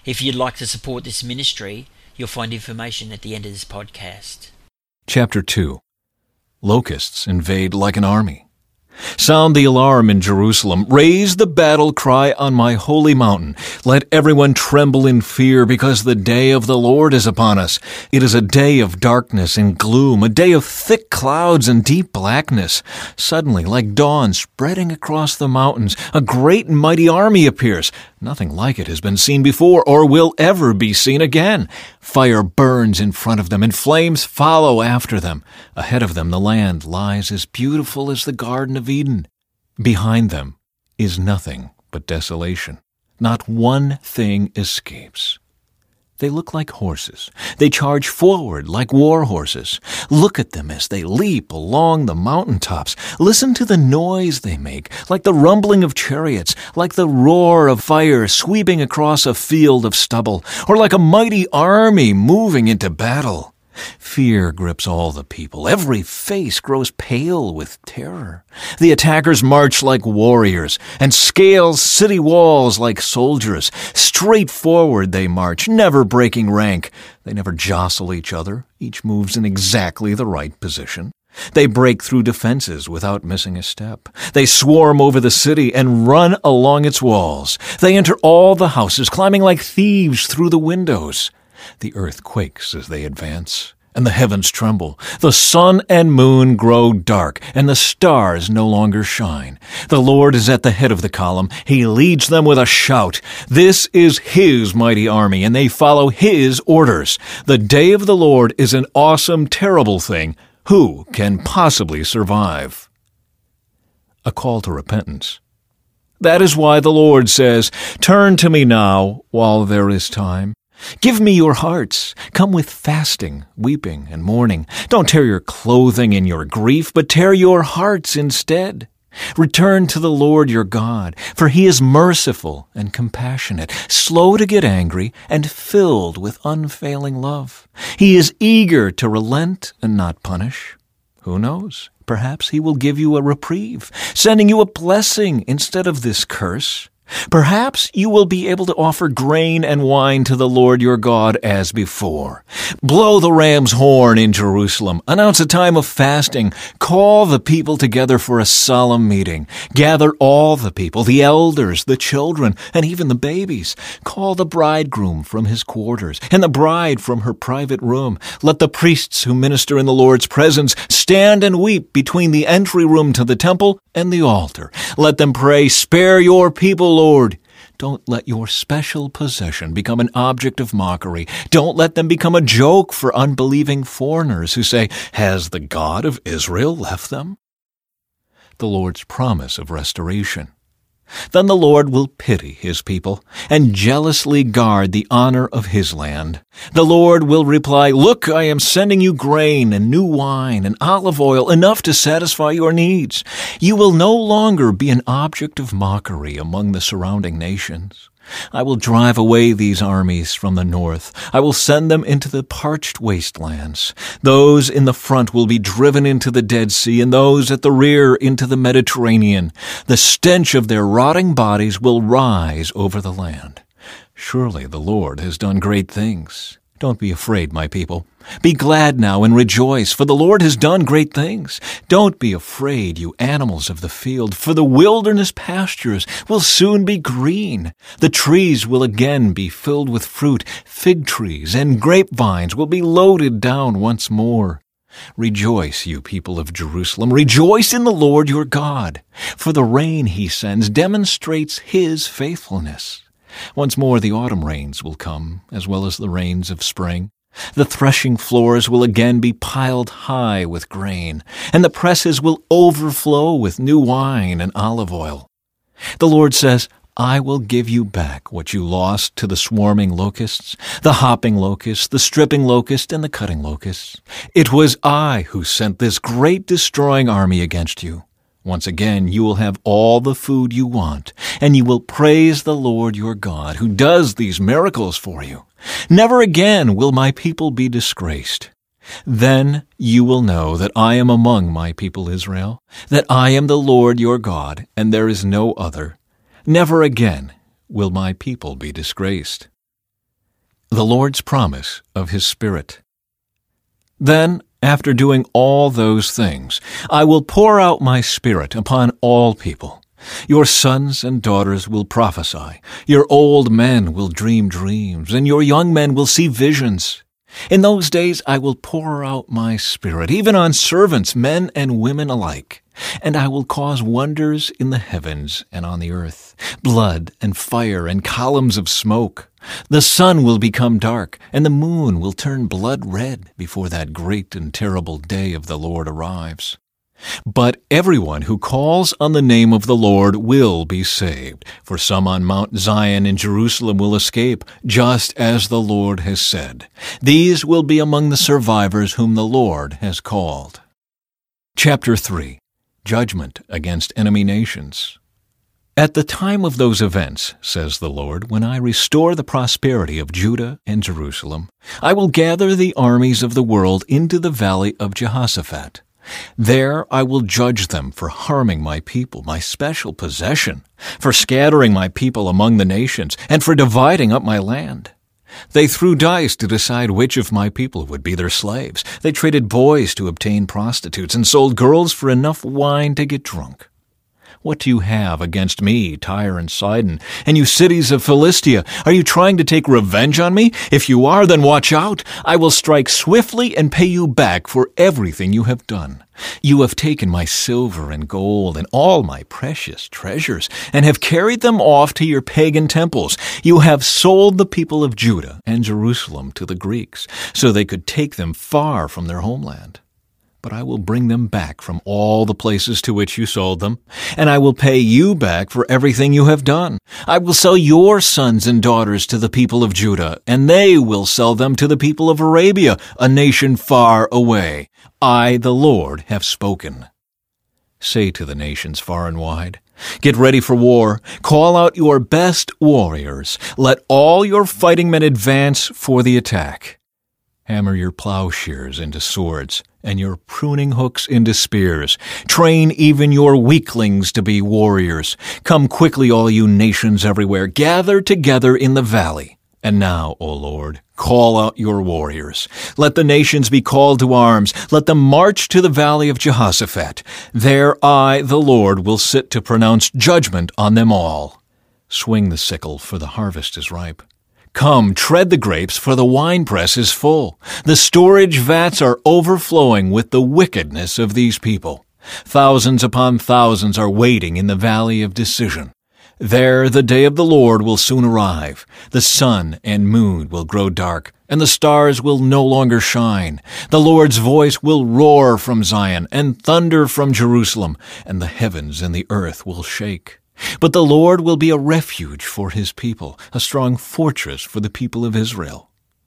If you'd like to support this ministry, you'll find information at the end of this podcast. Chapter 2. Locusts invade like an army. Sound the alarm in Jerusalem. Raise the battle cry on my holy mountain. Let everyone tremble in fear, because the day of the Lord is upon us. It is a day of darkness and gloom, a day of thick clouds and deep blackness. Suddenly, like dawn spreading across the mountains, a great and mighty army appears. Nothing like it has been seen before or will ever be seen again. Fire burns in front of them, and flames follow after them. Ahead of them the land lies as beautiful as the Garden of Eden. Behind them is nothing but desolation. Not one thing escapes. They look like horses. They charge forward like war horses. Look at them as they leap along the mountaintops. Listen to the noise they make, like the rumbling of chariots, like the roar of fire sweeping across a field of stubble, or like a mighty army moving into battle. Fear grips all the people. Every face grows pale with terror. The attackers march like warriors and scale city walls like soldiers. Straight forward they march, never breaking rank. They never jostle each other. Each moves in exactly the right position. They break through defenses without missing a step. They swarm over the city and run along its walls. They enter all the houses, climbing like thieves through the windows. The earth quakes as they advance, and the heavens tremble. The sun and moon grow dark, and the stars no longer shine. The Lord is at the head of the column. He leads them with a shout. This is His mighty army, and they follow His orders. The day of the Lord is an awesome, terrible thing. Who can possibly survive? A call to repentance. That is why the Lord says, "Turn to me now while there is time. Give me your hearts. Come with fasting, weeping, and mourning. Don't tear your clothing in your grief, but tear your hearts instead. Return to the Lord your God, for He is merciful and compassionate, slow to get angry, and filled with unfailing love. He is eager to relent and not punish. Who knows? Perhaps He will give you a reprieve, sending you a blessing instead of this curse. Perhaps you will be able to offer grain and wine to the Lord your God as before. Blow the ram's horn in Jerusalem. Announce a time of fasting. Call the people together for a solemn meeting. Gather all the people, the elders, the children, and even the babies. Call the bridegroom from his quarters, and the bride from her private room. Let the priests who minister in the Lord's presence stand and weep between the entry room to the temple and the altar. Let them pray, "Spare your people, Lord." Don't let your special possession become an object of mockery. Don't let them become a joke for unbelieving foreigners who say, "Has the God of Israel left them?" The Lord's promise of restoration. Then the Lord will pity His people and jealously guard the honor of His land. The Lord will reply, "Look, I am sending you grain and new wine and olive oil, enough to satisfy your needs. You will no longer be an object of mockery among the surrounding nations. I will drive away these armies from the north. I will send them into the parched wastelands. Those in the front will be driven into the Dead Sea, and those at the rear into the Mediterranean. The stench of their rotting bodies will rise over the land. Surely the Lord has done great things. Don't be afraid, my people. Be glad now and rejoice, for the Lord has done great things. Don't be afraid, you animals of the field, for the wilderness pastures will soon be green. The trees will again be filled with fruit. Fig trees and grapevines will be loaded down once more. Rejoice, you people of Jerusalem. Rejoice in the Lord your God, for the rain He sends demonstrates His faithfulness. Once more the autumn rains will come, as well as the rains of spring. The threshing floors will again be piled high with grain, and the presses will overflow with new wine and olive oil. The Lord says, "I will give you back what you lost to the swarming locusts, the hopping locust, the stripping locust, and the cutting locust. It was I who sent this great destroying army against you. Once again, you will have all the food you want, and you will praise the Lord your God, who does these miracles for you. Never again will my people be disgraced. Then you will know that I am among my people Israel, that I am the Lord your God, and there is no other. Never again will my people be disgraced." the Lord's promise of His Spirit. Then, after doing all those things, I will pour out my Spirit upon all people. Your sons and daughters will prophesy, your old men will dream dreams, and your young men will see visions. In those days I will pour out my Spirit, even on servants, men and women alike, and I will cause wonders in the heavens and on the earth, blood and fire and columns of smoke. The sun will become dark, and the moon will turn blood red before that great and terrible day of the Lord arrives. But everyone who calls on the name of the Lord will be saved, for some on Mount Zion in Jerusalem will escape, just as the Lord has said. These will be among the survivors whom the Lord has called. Chapter 3. Judgment against enemy nations. At the time of those events, says the Lord, when I restore the prosperity of Judah and Jerusalem, I will gather the armies of the world into the valley of Jehoshaphat. There I will judge them for harming my people, my special possession, for scattering my people among the nations, and for dividing up my land. They threw dice to decide which of my people would be their slaves. They traded boys to obtain prostitutes and sold girls for enough wine to get drunk. What do you have against me, Tyre and Sidon, and you cities of Philistia? Are you trying to take revenge on me? If you are, then watch out. I will strike swiftly and pay you back for everything you have done. You have taken my silver and gold and all my precious treasures, and have carried them off to your pagan temples. You have sold the people of Judah and Jerusalem to the Greeks, so they could take them far from their homeland. But I will bring them back from all the places to which you sold them, and I will pay you back for everything you have done. I will sell your sons and daughters to the people of Judah, and they will sell them to the people of Arabia, a nation far away. I, the Lord, have spoken. Say to the nations far and wide, get ready for war. Call out your best warriors. Let all your fighting men advance for the attack. Hammer your plowshares into swords, and your pruning hooks into spears. Train even your weaklings to be warriors. Come quickly, all you nations everywhere. Gather together in the valley. And now, O Lord, call out your warriors. Let the nations be called to arms. Let them march to the valley of Jehoshaphat. There I, the Lord, will sit to pronounce judgment on them all. Swing the sickle, for the harvest is ripe. Come, tread the grapes, for the winepress is full. The storage vats are overflowing with the wickedness of these people. Thousands upon thousands are waiting in the valley of decision. There the day of the Lord will soon arrive. The sun and moon will grow dark, and the stars will no longer shine. The Lord's voice will roar from Zion, and thunder from Jerusalem, and the heavens and the earth will shake. But the Lord will be a refuge for His people, a strong fortress for the people of Israel.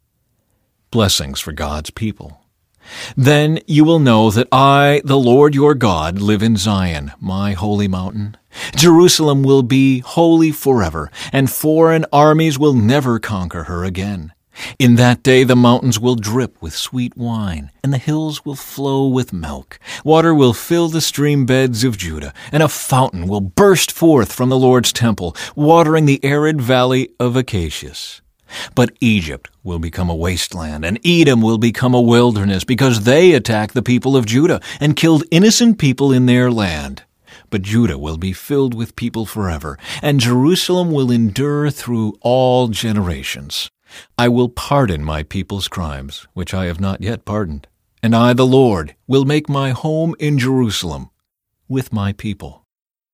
Blessings for God's people. Then you will know that I, the Lord your God, live in Zion, my holy mountain. Jerusalem will be holy forever, and foreign armies will never conquer her again. In that day the mountains will drip with sweet wine, and the hills will flow with milk. Water will fill the stream beds of Judah, and a fountain will burst forth from the Lord's temple, watering the arid valley of Acacias. But Egypt will become a wasteland, and Edom will become a wilderness, because they attacked the people of Judah and killed innocent people in their land. But Judah will be filled with people forever, and Jerusalem will endure through all generations. I will pardon my people's crimes, which I have not yet pardoned, and I, the Lord, will make my home in Jerusalem with my people.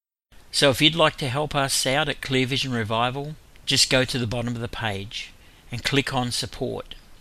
So if you'd like to help us out at Clear Vision Revival, just go to the bottom of the page and click on Support.